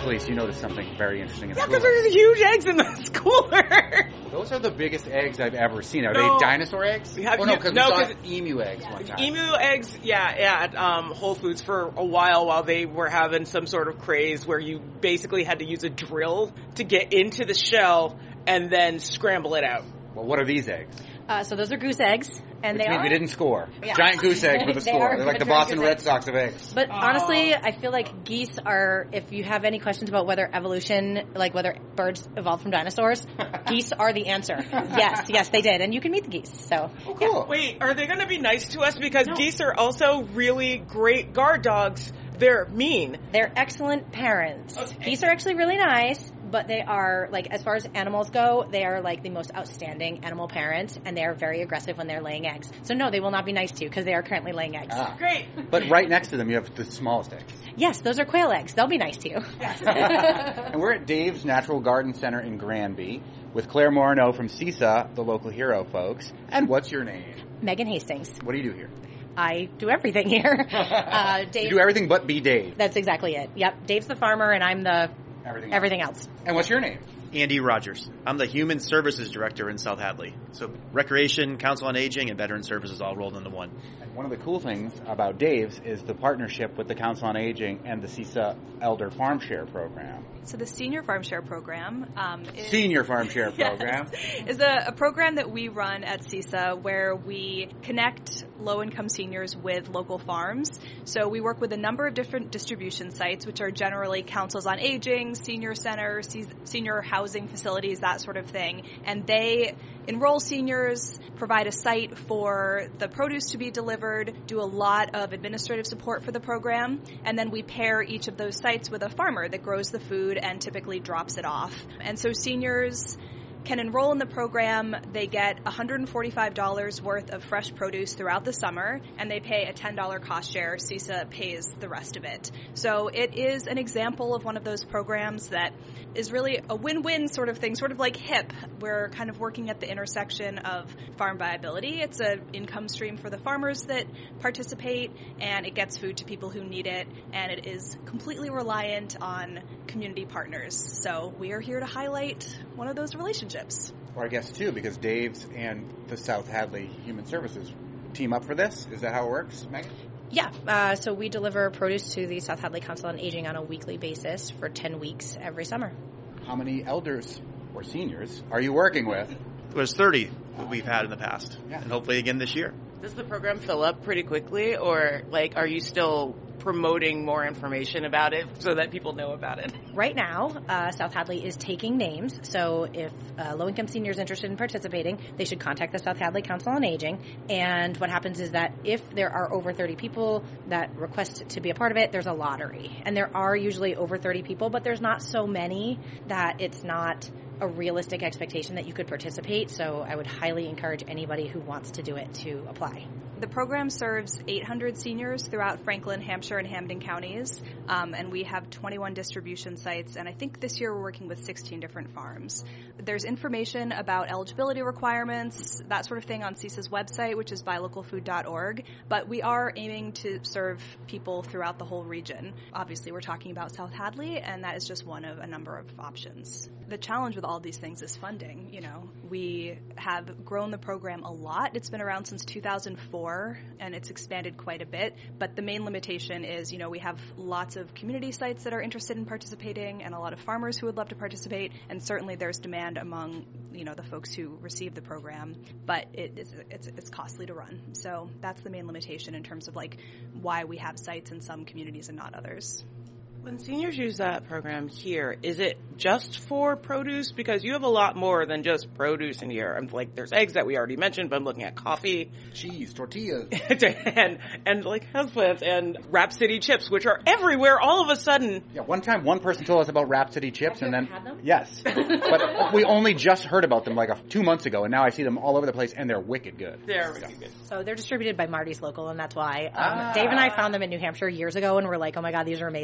Felice, you noticed something very interesting in the Yeah, cooler. because there's huge eggs in this cooler. Those are the biggest eggs I've ever seen. Are No. they dinosaur eggs? We have- oh, no, because no, we saw 'cause- emu eggs one time. Emu eggs, at Whole Foods for a while they were having some sort of craze where you basically had to use a drill to get into the shell and then scramble it out. Well, what are these eggs? So those are goose eggs, and Which they means are. we didn't score. Yeah. Giant goose egg for the They score. are They're like the giant Boston goose Red eggs. Sox of eggs. But honestly, I feel like geese are, if you have any questions about whether evolution, like whether birds evolved from dinosaurs, geese are the answer. Yes, they did. And you can meet the geese, so. Oh, cool. Wait, are they going to be nice to us? Because geese are also really great guard dogs. They're mean. They're excellent parents. Okay. Geese are actually really nice, but they are, like, as far as animals go, they are, like, the most outstanding animal parents, and they are very aggressive when they're laying eggs. So no, they will not be nice to you, because they are currently laying eggs. Ah. Great. But right next to them, you have the smallest eggs. Yes, those are quail eggs. They'll be nice to you. And we're at Dave's Natural Garden Center in Granby with Claire Morneau from CISA, the local hero folks. And what's your name? Megan Hastings. What do you do here? I do everything here. Dave, You do everything but be Dave. That's exactly it. Yep, Dave's the farmer, and I'm the everything else. And what's your name? Andy Rogers. I'm the Human Services Director in South Hadley. So Recreation, Council on Aging, and Veteran Services all rolled into one. And one of the cool things about Dave's is the partnership with the Council on Aging and the CISA Elder Farm Share Program. So the Senior Farm Share Program Senior Farm Share Program. is a program that we run at CISA where we connect low-income seniors with local farms. So we work with a number of different distribution sites, which are generally councils on aging, senior centers, senior housing facilities, that sort of thing. And they enroll seniors, provide a site for the produce to be delivered, do a lot of administrative support for the program, and then we pair each of those sites with a farmer that grows the food and typically drops it off. And so seniors can enroll in the program. They get $145 worth of fresh produce throughout the summer, and they pay a $10 cost share. CISA pays the rest of it. So it is an example of one of those programs that is really a win-win sort of thing, sort of like HIP. We're kind of working at the intersection of farm viability. It's an income stream for the farmers that participate, and it gets food to people who need it, and it is completely reliant on community partners. So we are here to highlight one of those relationships. Or I guess too, because Dave's and the South Hadley Human Services team up for this. Is that how it works, Megan? Yeah, so we deliver produce to the South Hadley Council on Aging on a weekly basis for 10 weeks every summer. How many elders or seniors are you working with? There's 30 that we've had in the past, Yeah. and hopefully again this year. Does the program fill up pretty quickly, or like are you still promoting more information about it so that people know about it? Right now, South Hadley is taking names, so if low-income seniors interested in participating, they should contact the South Hadley Council on Aging, and what happens is that if there are over 30 people that request to be a part of it, there's a lottery, and there are usually over 30 people, but there's not so many that it's not a realistic expectation that you could participate, so I would highly encourage anybody who wants to do it to apply. The program serves 800 seniors throughout Franklin, Hampshire, and Hampden counties, and we have 21 distribution sites, and I think this year we're working with 16 different farms. There's information about eligibility requirements, that sort of thing on CISA's website, which is buylocalfood.org, but we are aiming to serve people throughout the whole region. Obviously, we're talking about South Hadley, and that is just one of a number of options. The challenge with all these things is funding. You know, we have grown the program a lot. It's been around since 2004, and it's expanded quite a bit, but the main limitation is, you know, we have lots of community sites that are interested in participating and a lot of farmers who would love to participate, and certainly there's demand among, you know, the folks who receive the program, but it's costly to run. So that's the main limitation in terms of like why we have sites in some communities and not others. When seniors use that program here, is it just for produce? Because you have a lot more than just produce in here. I'm like, there's eggs that we already mentioned, but I'm looking at coffee, Cheese, tortillas. and like houseplants and Rhapsody chips, which are everywhere all of a sudden. Yeah, one time one person told us about Rhapsody chips, Have you and ever then had them? yes, but we only just heard about them like 2 months ago, and now I see them all over the place, and they're wicked good. They're really good. So they're distributed by Marty's Local, and that's why. Dave and I found them in New Hampshire years ago, and we're like, oh my god, these are amazing, but we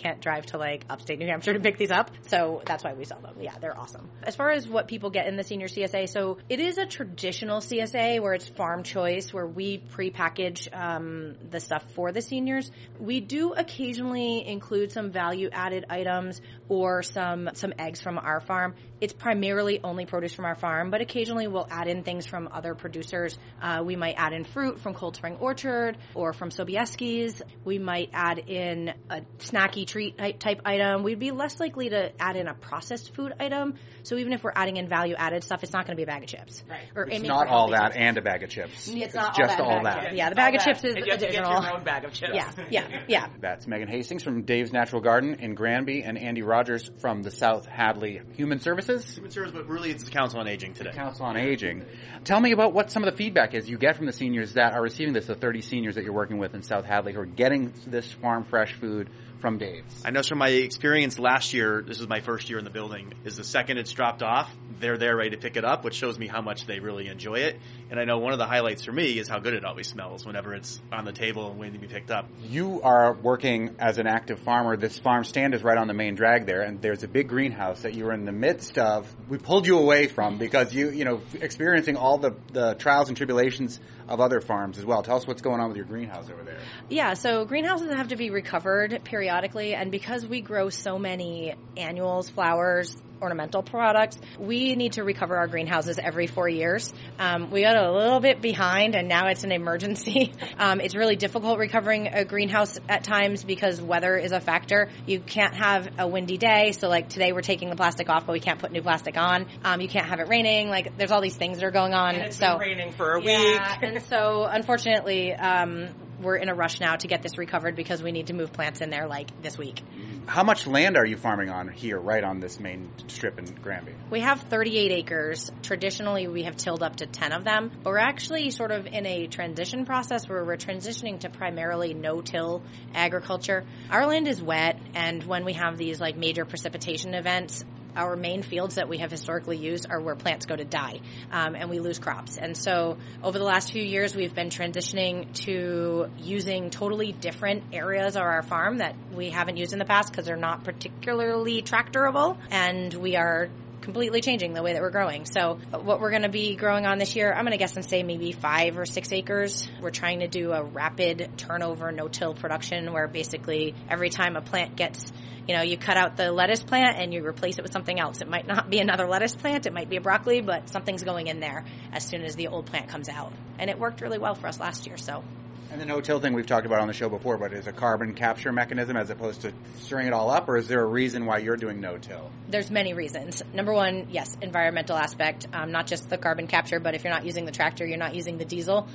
can't drive to like upstate New Hampshire to pick these up. So that's why we sell them. Yeah, they're awesome. As far as what people get in the senior CSA, so it is a traditional CSA where it's farm choice, where we pre-package the stuff for the seniors. We do occasionally include some value-added items or some eggs from our farm. It's primarily only produce from our farm, but occasionally we'll add in things from other producers. We might add in fruit from Cold Spring Orchard or from Sobieski's. We might add in a snacky treat type item. We'd be less likely to add in a processed food item. So even if we're adding in value-added stuff, it's not going to be a bag of chips. Right. Or It's not all that and a bag of chips. It's not just all that. Yeah, the bag of chips is and you have to get additional. your own bag of chips. Yeah. That's Megan Hastings from Dave's Natural Garden in Granby and Andy Rogers from the South Hadley Human Services. Human Service, but really it's the Council on Aging today. Council on Aging. Tell me about what some of the feedback is you get from the seniors that are receiving this, the 30 seniors that you're working with in South Hadley who are getting this farm fresh food from Dave's. I know from my experience last year, this is my first year in the building, is the second it's dropped off, they're there ready to pick it up, which shows me how much they really enjoy it. And I know one of the highlights for me is how good it always smells whenever it's on the table and waiting to be picked up. You are working as an active farmer. This farm stand is right on the main drag there, and there's a big greenhouse that you were in the midst of. We pulled you away from because you know, experiencing all the trials and tribulations of other farms as well. Tell us what's going on with your greenhouse over there. Yeah, so greenhouses have to be recovered periodically, and because we grow so many annuals, flowers, ornamental products, we need to recover our greenhouses every 4 years. We got a little bit behind, and now it's an emergency. It's really difficult recovering a greenhouse at times because weather is a factor. You can't have a windy day, so like today we're taking the plastic off, but we can't put new plastic on. You can't have it raining. Like there's all these things that are going on. And it's been raining for a week. And so unfortunately, we're in a rush now to get this recovered because we need to move plants in there like this week. How much land are you farming on here, right on this main strip in Granby? We have 38 acres. Traditionally, we have tilled up to 10 of them. But we're actually sort of in a transition process where we're transitioning to primarily no-till agriculture. Our land is wet, and when we have these like major precipitation events, our main fields that we have historically used are where plants go to die, and we lose crops. And so over the last few years, we've been transitioning to using totally different areas of our farm that we haven't used in the past because they're not particularly tractorable, and we are completely changing the way that we're growing. So what we're going to be growing on this year, I'm going to guess and say maybe 5 or 6 acres. We're trying to do a rapid turnover no-till production where basically every time a plant gets, you know, you cut out the lettuce plant and you replace it with something else. It might not be another lettuce plant. It might be a broccoli, but something's going in there as soon as the old plant comes out. And it worked really well for us last year, so. And the no-till thing we've talked about on the show before, but is a carbon capture mechanism as opposed to stirring it all up, or is there a reason why you're doing no-till? There's many reasons. Number one, yes, environmental aspect, not just the carbon capture, but if you're not using the tractor, you're not using the diesel.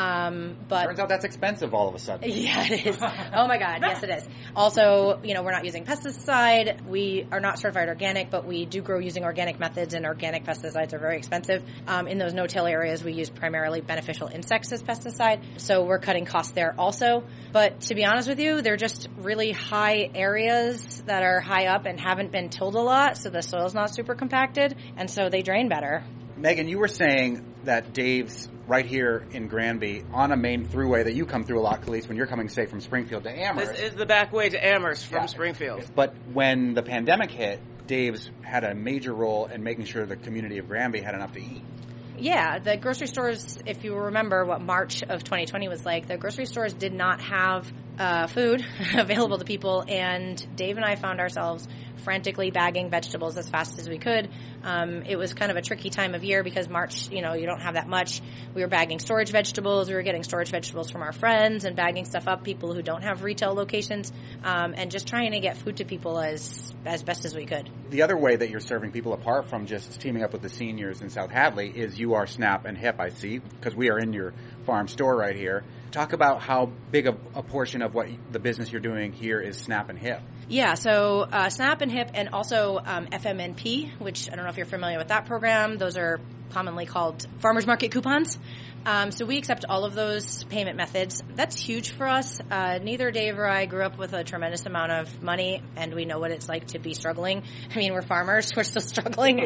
But turns out that's expensive all of a sudden. Yeah, it is. Oh my God, yes it is. Also, you know, we're not using pesticide. We are not certified organic, but we do grow using organic methods, and organic pesticides are very expensive. In those no-till areas, we use primarily beneficial insects as pesticide, so we're cutting costs there also. But to be honest with you, they're just really high areas that are high up and haven't been tilled a lot, so the soil's not super compacted, and so they drain better. Megan, you were saying that Dave's right here in Granby on a main throughway that you come through a lot, Khalees, when you're coming, say, from Springfield to Amherst. This is the back way to Amherst from Springfield. But when the pandemic hit, Dave's had a major role in making sure the community of Granby had enough to eat. Yeah, the grocery stores, if you remember what March of 2020 was like, the grocery stores did not have food available to people, and Dave and I found ourselves frantically bagging vegetables as fast as we could. It was kind of a tricky time of year because March, you know, you don't have that much. We were bagging storage vegetables. We were getting storage vegetables from our friends and bagging stuff up, people who don't have retail locations, and just trying to get food to people as best as we could. The other way that you're serving people apart from just teaming up with the seniors in South Hadley is you are SNAP and HIP, I see, because we are in your farm store right here. Talk about how big a portion of what the business you're doing here is SNAP and HIP. Yeah, so SNAP and HIP and also FMNP, which I don't know if you're familiar with that program. Those are commonly called farmers market coupons. So we accept all of those payment methods. That's huge for us. Neither Dave or I grew up with a tremendous amount of money, and we know what it's like to be struggling. I mean, we're farmers. We're still struggling.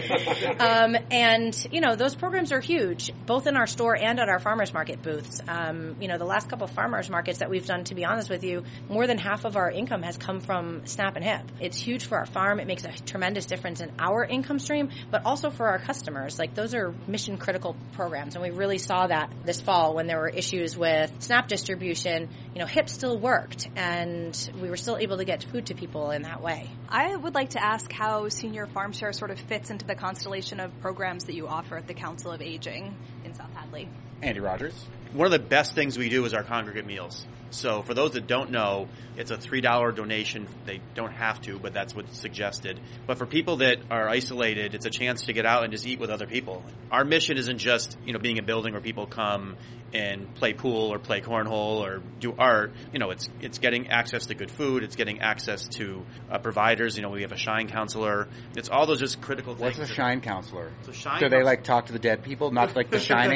And, you know, those programs are huge, both in our store and at our farmers market booths. You know, the last couple of farmers markets that we've done, to be honest with you, more than half of our income has come from SNAP and HIP. It's huge for our farm. It makes a tremendous difference in our income stream, but also for our customers. Like, those are mission critical programs, and we really saw that this fall when there were issues with SNAP distribution. You know, HIP still worked, and we were still able to get food to people in that way. I would like to ask how Senior Farm Share sort of fits into the constellation of programs that you offer at the Council of Aging in South Hadley. Andy Rogers. One of the best things we do is our congregate meals. So for those that don't know, it's a $3 donation. They don't have to, but that's what's suggested. But for people that are isolated, it's a chance to get out and just eat with other people. Our mission isn't just, you know, being a building where people come and play pool or play cornhole or do art. You know, it's getting access to good food. It's getting access to providers. You know, we have a Shine counselor. It's all those just critical things. What's a Shine counselor? So they like talk to the dead people, not like The Shining?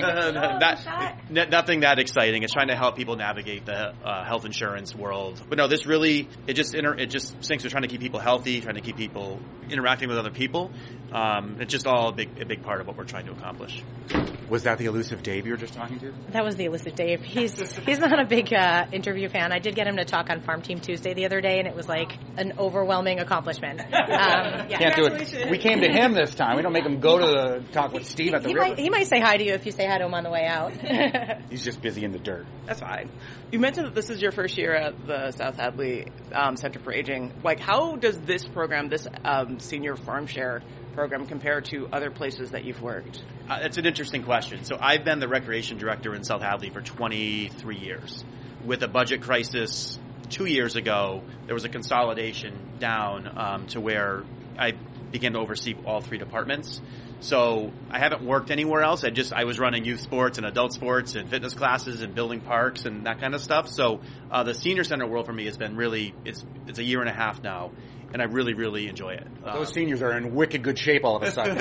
Nothing that exciting. It's trying to help people navigate the health insurance world. But no, this really, it just sinks with trying to keep people healthy, trying to keep people interacting with other people. It's just all a big part of what we're trying to accomplish. Was that the elusive Dave you were just talking to? That was the elusive Dave. He's not a big interview fan. I did get him to talk on Farm Team Tuesday the other day, and it was like an overwhelming accomplishment. Yeah. Can't do it. We came to him this time. We don't make him go to talk with Steve at the river. He might say hi to you if you say hi to him on the way out. He's just busy in the dirt. That's fine. You mentioned that this is your first year at the South Hadley Center for Aging. Like, how does this program, this Senior Farm Share program, compare to other places that you've worked? It's an interesting question. So I've been the recreation director in South Hadley for 23 years. With a budget crisis 2 years ago, there was a consolidation down to where I began to oversee all three departments. So I haven't worked anywhere else. I was running youth sports and adult sports and fitness classes and building parks and that kind of stuff. So the senior center world for me has been really, it's a year and a half now, and I really, really enjoy it. Those seniors are in wicked good shape all of a sudden.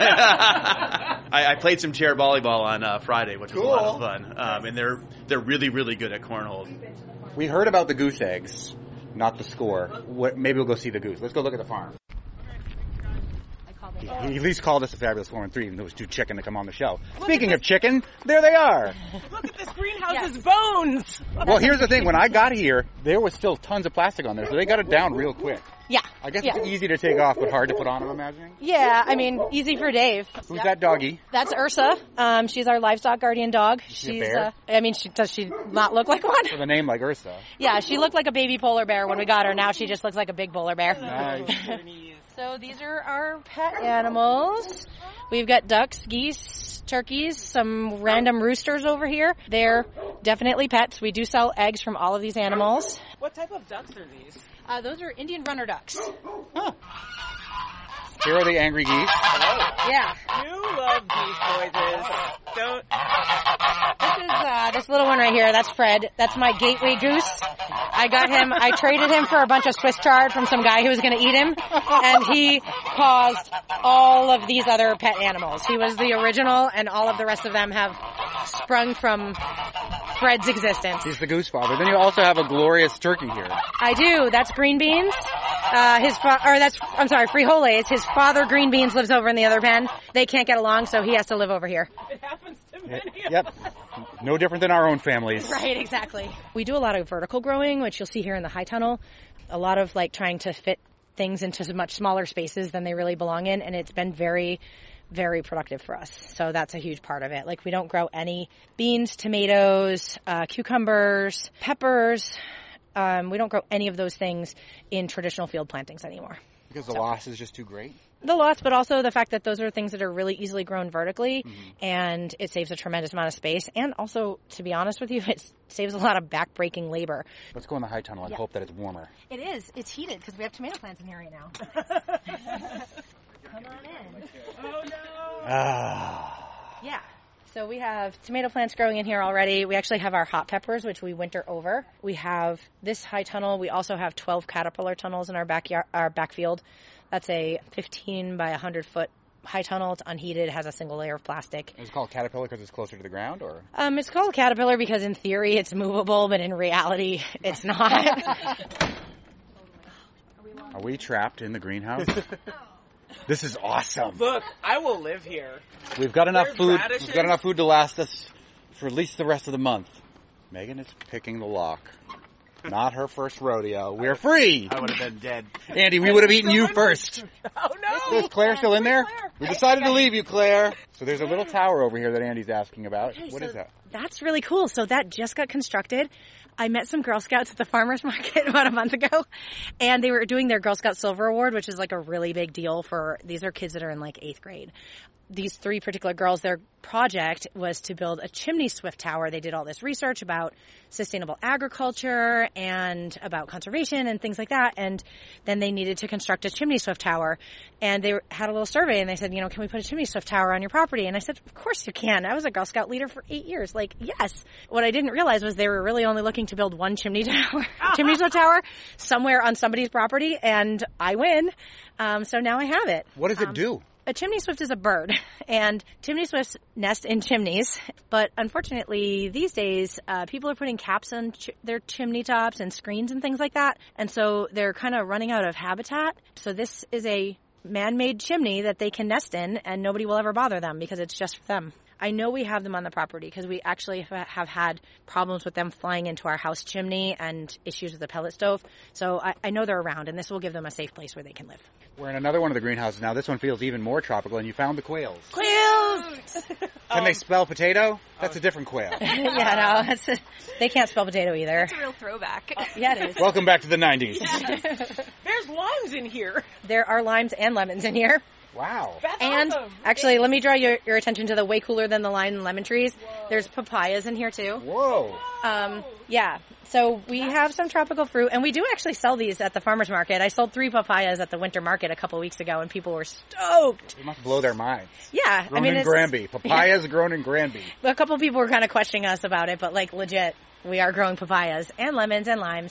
Yeah. I played some chair volleyball on Friday, which was a lot of fun. And they're really, really good at cornhole. We heard about the goose eggs, not the score. Maybe we'll go see the goose. Let's go look at the farm. He at least called us a fabulous 4-3, even though it was too chicken to come on the show. Speaking of chicken, there they are. Look at this greenhouse's bones. Well, here's the thing. When I got here, there was still tons of plastic on there, so they got it down real quick. Yeah. I guess it's easy to take off, but hard to put on, I'm imagining. Yeah, I mean, easy for Dave. Who's that doggy? That's Ursa. She's our livestock guardian dog. She's a bear? Does she not look like one? With a name like Ursa. Yeah, she looked like a baby polar bear when we got her. Now she just looks like a big polar bear. Nice. So these are our pet animals. We've got ducks, geese, turkeys, some random roosters over here. They're definitely pets. We do sell eggs from all of these animals. What type of ducks are these? Those are Indian runner ducks. Huh. Here are the angry geese. Hello. Yeah. You love geese noises. Don't. This is this little one right here. That's Fred. That's my gateway goose. I got him. I traded him for a bunch of Swiss chard from some guy who was going to eat him, and he caused all of these other pet animals. He was the original, and all of the rest of them have sprung from Fred's existence. He's the goose father. Then you also have a glorious turkey here. I do. That's Green Beans. Frijoles. His father, Green Beans, lives over in the other pen. They can't get along, so he has to live over here. It happens to many. Yep. No different than our own families. Right, exactly. We do a lot of vertical growing, which you'll see here in the high tunnel. A lot of trying to fit things into much smaller spaces than they really belong in, and it's been very, very productive for us. So that's a huge part of it. We don't grow any beans, tomatoes, cucumbers, peppers. We don't grow any of those things in traditional field plantings anymore. Because the loss is just too great? The loss, but also the fact that those are things that are really easily grown vertically, and it saves a tremendous amount of space. And also, to be honest with you, it saves a lot of back-breaking labor. Let's go in the high tunnel and hope that it's warmer. It is. It's heated because we have tomato plants in here right now. Come on in. Oh, no. Yeah. So we have tomato plants growing in here already. We actually have our hot peppers, which we winter over. We have this high tunnel. We also have 12 caterpillar tunnels in our backfield. That's a 15 by 100 foot high tunnel. It's unheated, has a single layer of plastic. It's called Caterpillar because it's closer to the ground, or? It's called Caterpillar because in theory it's movable, but in reality it's not. Are we trapped in the greenhouse? This is awesome. Look, I will live here. We've got enough There's food. radishes. We've got enough food to last us for at least the rest of the month. Megan is picking the lock. Not her first rodeo. We're free. I would have been dead. Andy, we would have eaten you first. Oh no! Is Claire still in there? Claire. We decided to leave you, Claire. So there's a little tower over here that Andy's asking about. What is that? That's really cool. So that just got constructed. I met some Girl Scouts at the farmer's market about a month ago, and they were doing their Girl Scout Silver Award, which is like a really big deal for, these are kids that are in like 8th grade. These 3 particular girls, their project was to build a chimney swift tower. They did all this research about sustainable agriculture and about conservation and things like that. And then they needed to construct a chimney swift tower. And they had a little survey and they said, can we put a chimney swift tower on your property? And I said, of course you can. I was a Girl Scout leader for 8 years. Like, yes. What I didn't realize was they were really only looking to build one chimney swift tower somewhere on somebody's property. And I win. So now I have it. What does it do? A chimney swift is a bird, and chimney swifts nest in chimneys. But unfortunately, these days, people are putting caps on their chimney tops and screens and things like that. And so they're kind of running out of habitat. So this is a man-made chimney that they can nest in, and nobody will ever bother them because it's just for them. I know we have them on the property because we actually have had problems with them flying into our house chimney and issues with the pellet stove. So I know they're around, and this will give them a safe place where they can live. We're in another one of the greenhouses now. This one feels even more tropical, and you found the quails. Quails! Can they spell potato? That's a different quail. Yeah, no, they can't spell potato either. It's a real throwback. Yeah, it is. Welcome back to the 90s. There's limes in here. There are limes and lemons in here. Wow. That's And awesome. actually, let me draw your attention to the way cooler than the lime and lemon trees. There's papayas in here too. Whoa. Yeah. So we have some tropical fruit, and we do actually sell these at the farmer's market. I sold 3 papayas at the winter market a couple weeks ago, and people were stoked. It must blow their minds. Yeah. Grown in Granby. Papayas grown in Granby. A couple people were kind of questioning us about it, but like legit, we are growing papayas and lemons and limes.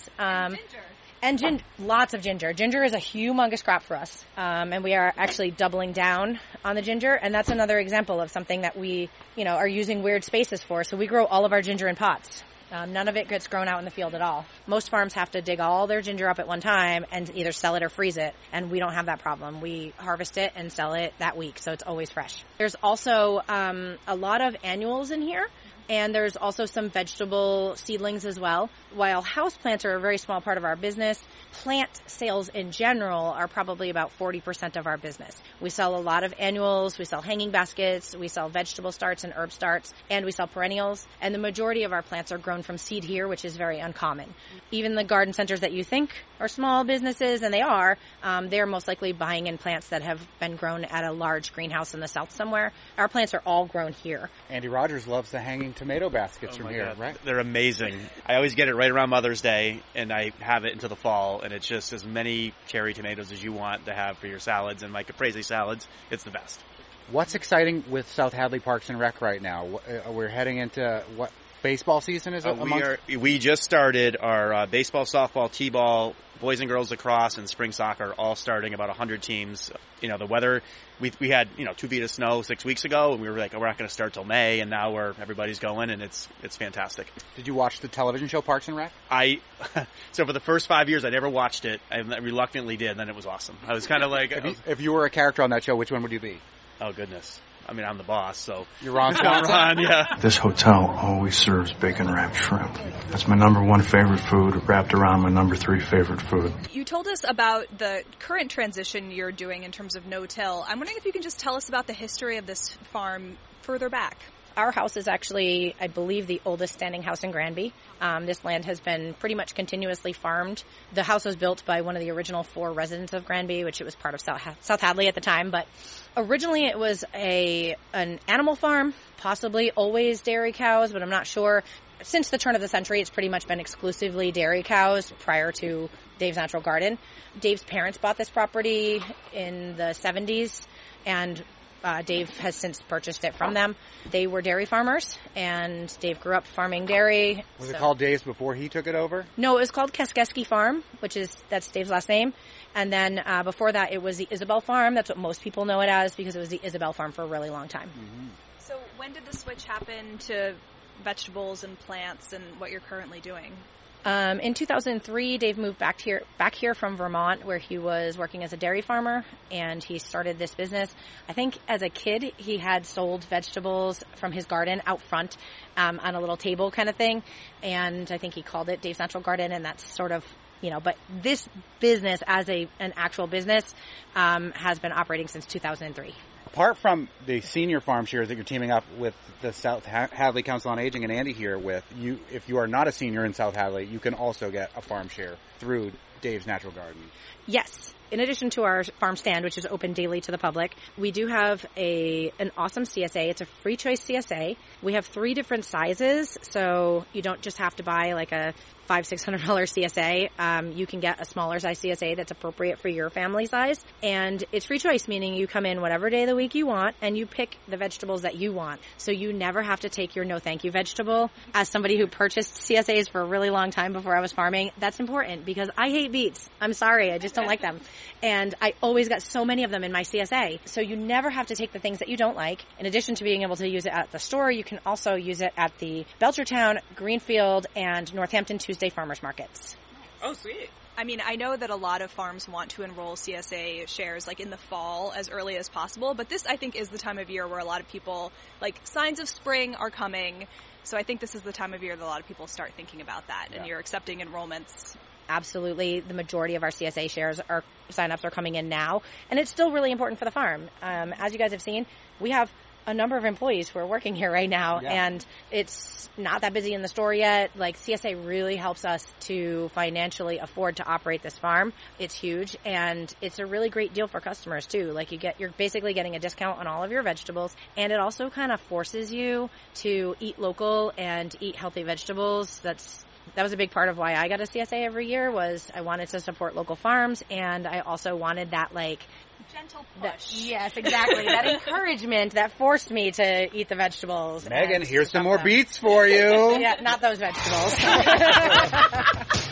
And lots of ginger. Ginger is a humongous crop for us. And we are actually doubling down on the ginger. And that's another example of something that we, are using weird spaces for. So we grow all of our ginger in pots. None of it gets grown out in the field at all. Most farms have to dig all their ginger up at one time and either sell it or freeze it. And we don't have that problem. We harvest it and sell it that week. So it's always fresh. There's also a lot of annuals in here. And there's also some vegetable seedlings as well. While houseplants are a very small part of our business, plant sales in general are probably about 40% of our business. We sell a lot of annuals, we sell hanging baskets, we sell vegetable starts and herb starts, and we sell perennials. And the majority of our plants are grown from seed here, which is very uncommon. Even the garden centers that you think are small businesses, and they are, they're most likely buying in plants that have been grown at a large greenhouse in the south somewhere. Our plants are all grown here. Andy Rogers loves the hanging tomato baskets from here, God. right? They're amazing. I always get it right around Mother's Day, and I have it into the fall, and it's just as many cherry tomatoes as you want to have for your salads and my caprese salads. It's the best. What's exciting with South Hadley Parks and Rec right now? We're heading into what baseball season is it? We just started our baseball, softball, t-ball, boys and girls lacrosse, and spring soccer all starting, about 100 teams. The weather, we had 2 feet of snow 6 weeks ago, and we were like, we're not going to start till May, and now everybody's going, and it's fantastic. Did you watch the television show Parks and Rec? So for the first 5 years, I never watched it. I reluctantly did, and then it was awesome. I was kind of like, if you were a character on that show, which one would you be? Oh goodness. I mean, I'm the boss, so. You're Ron Swanson? Ron, yeah. This hotel always serves bacon wrapped shrimp. That's my number 1 favorite food, wrapped around my number 3 favorite food. You told us about the current transition you're doing in terms of no-till. I'm wondering if you can just tell us about the history of this farm further back. Our house is actually, I believe, the oldest standing house in Granby. This land has been pretty much continuously farmed. The house was built by one of the original 4 residents of Granby, which it was part of South Hadley at the time. But originally it was an animal farm, possibly always dairy cows, but I'm not sure. Since the turn of the century, it's pretty much been exclusively dairy cows prior to Dave's Natural Garden. Dave's parents bought this property in the 70s, and Dave has since purchased it from them. They were dairy farmers, and Dave grew up farming dairy. Was it called Dave's before he took it over? No, it was called Keskeski Farm, that's Dave's last name. And then before that, it was the Isabel Farm. That's what most people know it as, because it was the Isabel Farm for a really long time. Mm-hmm. So when did the switch happen to vegetables and plants and what you're currently doing? In 2003, Dave moved back here from Vermont, where he was working as a dairy farmer, and he started this business. I think as a kid, he had sold vegetables from his garden out front on a little table kind of thing, and I think he called it Dave's Natural Garden, and that's sort of, but this business as an actual business has been operating since 2003. Apart from the senior farm shares that you're teaming up with the South Hadley Council on Aging and Andy here with, if you are not a senior in South Hadley, you can also get a farm share through Dave's Natural Garden. Yes. In addition to our farm stand, which is open daily to the public, we do have an awesome CSA. It's a free choice CSA. We have 3 different sizes, so you don't just have to buy like a $500-600 CSA. You can get a smaller size CSA that's appropriate for your family size. And it's free choice, meaning you come in whatever day of the week you want and you pick the vegetables that you want. So you never have to take your no thank you vegetable. As somebody who purchased CSAs for a really long time before I was farming, that's important because I hate beets. I'm sorry, I just don't like them. And I always got so many of them in my CSA. So you never have to take the things that you don't like. In addition to being able to use it at the store, you can also use it at the Belchertown, Greenfield, and Northampton Tuesday farmers markets. Oh, sweet. I mean, I know that a lot of farms want to enroll CSA shares like in the fall as early as possible, but this I think is the time of year where a lot of people, like signs of spring are coming. So I think this is the time of year that a lot of people start thinking about that, and you're accepting enrollments. Absolutely. The majority of our CSA shares signups are coming in now, and it's still really important for the farm. As you guys have seen, we have a number of employees who are working here right now, and it's not that busy in the store yet. Like, CSA really helps us to financially afford to operate this farm. It's huge, and it's a really great deal for customers too. Like, you're basically getting a discount on all of your vegetables, and it also kind of forces you to eat local and eat healthy vegetables. That was a big part of why I got a CSA every year, was I wanted to support local farms, and I also wanted that, like, gentle push. Yes, exactly. That encouragement that forced me to eat the vegetables. Megan, here's some more beets for you. Yeah, not those vegetables.